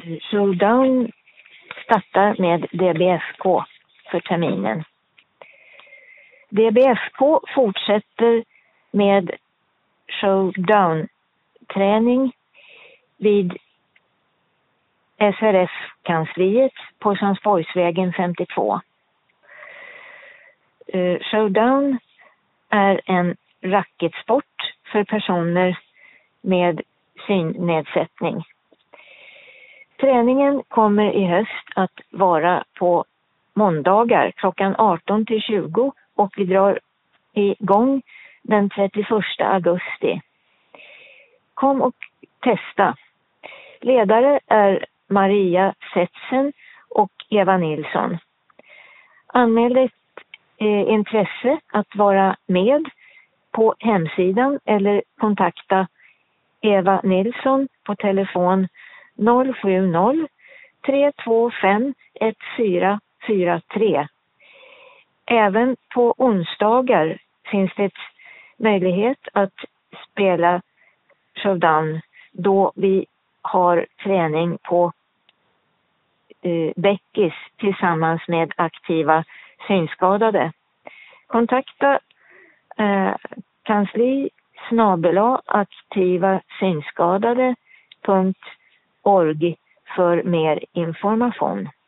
Showdown startar med DBFK för terminen. DBFK fortsätter med Showdown-träning vid SRF-kansliet på Sandsborgsvägen 52. Showdown är en racketsport för personer med synnedsättning. Träningen kommer i höst att vara på måndagar klockan 18 till 20 och vi drar igång den 31 augusti. Kom och testa. Ledare är Maria Setsen och Eva Nilsson. Anmäl ditt intresse att vara med på hemsidan eller kontakta Eva Nilsson på telefon 070 325 1443. Även på onsdagar finns det möjlighet att spela Showdown då vi har träning på Bäckis tillsammans med aktiva synskadade. Kontakta kansli@aktivasynskadade.org för mer information.